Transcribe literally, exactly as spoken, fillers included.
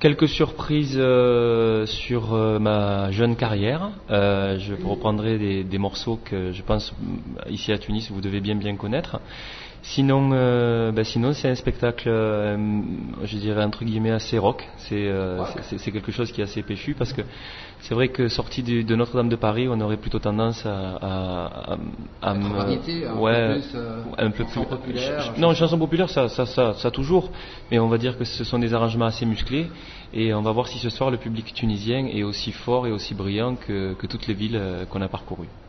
quelques surprises euh, sur euh, ma jeune carrière. Euh, je reprendrai des, des morceaux que je pense ici à Tunis vous devez bien bien connaître. Sinon, euh, bah sinon c'est un spectacle, euh, je dirais entre guillemets assez rock. C'est, euh, c'est, c'est quelque chose qui est assez péchu parce que c'est vrai que sorti de, de Notre-Dame de Paris, on aurait plutôt tendance à, à, à, à me, variété, un ouais, peu plus, euh, un peu plus populaire. Ch- non, chanson populaire, ça, ça, ça, ça toujours. Mais on va dire que ce sont des arrangements assez musclés et on va voir si ce soir le public tunisien est aussi fort et aussi brillant que, que toutes les villes qu'on a parcourues.